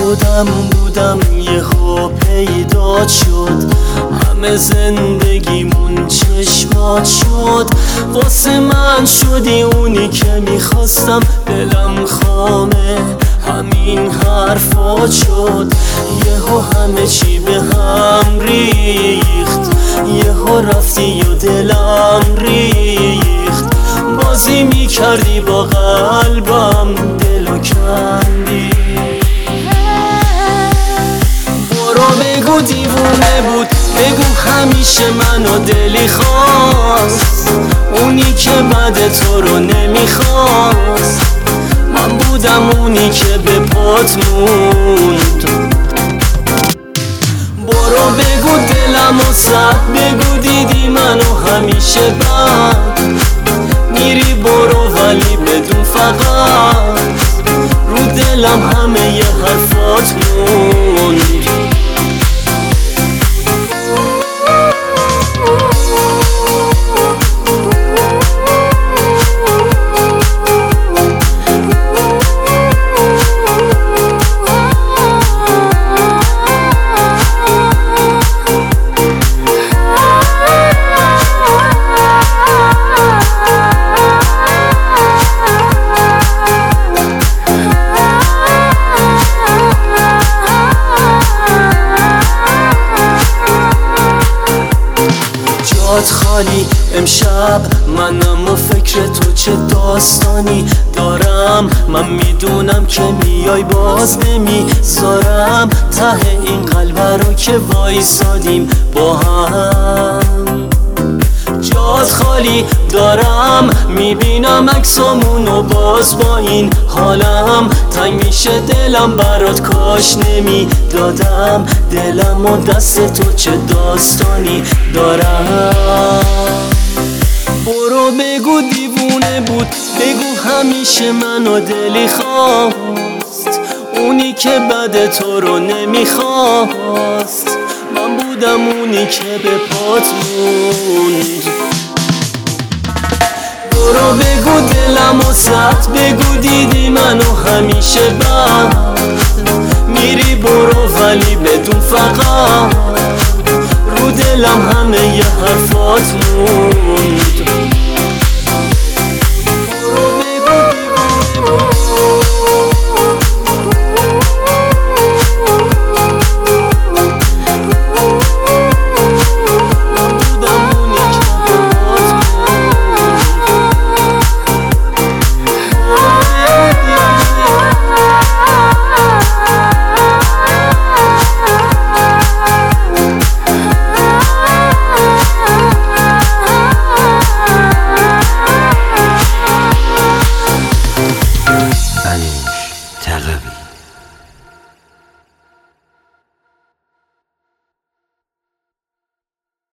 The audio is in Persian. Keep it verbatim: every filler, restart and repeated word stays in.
خودم بودم یهو پیدات شد، همه زندگیمون چشمات شد. واسه من شدی اونی که میخواستم، دلم خامه همین حرفات شد. یهو همه چی به هم ریخت، یهو رفتی و دلم ریخت. بازی میکردی با قلبم، دلو کندی. برو بگو دیوونه بود، بگو همیشه منو دلی خواست، اونی که بعد تو رو نمیخواست. من بودم اونی که به پات موند. برو بگو دلم و صد بگو دیدی منو همیشه بد. میری برو ولی بدون فقط، رو دلم همه ی حرفات موند. جات خالی امشب منم و فکر تو چه داستانی دارم. من میدونم که میای باز نمیذارم، ته این قلب رو که وایسادیم با هم. جات خالی دارم میبینم عکسامونو باز با این حالم. تنگ میشه دلم برات کاش نمیدادم، دلم و دست تو چه داستانی دارم. برو بگو دیوونه بود، بگو همیشه منو دلی خواست، اونی که بعد تو رو نمیخواست. من بودم اونی که به پات موند. برو بگو دلم و صد بگو دیدی منو همیشه بد. میری برو ولی بدون فقط، رو دلم همه ی حرفات موند.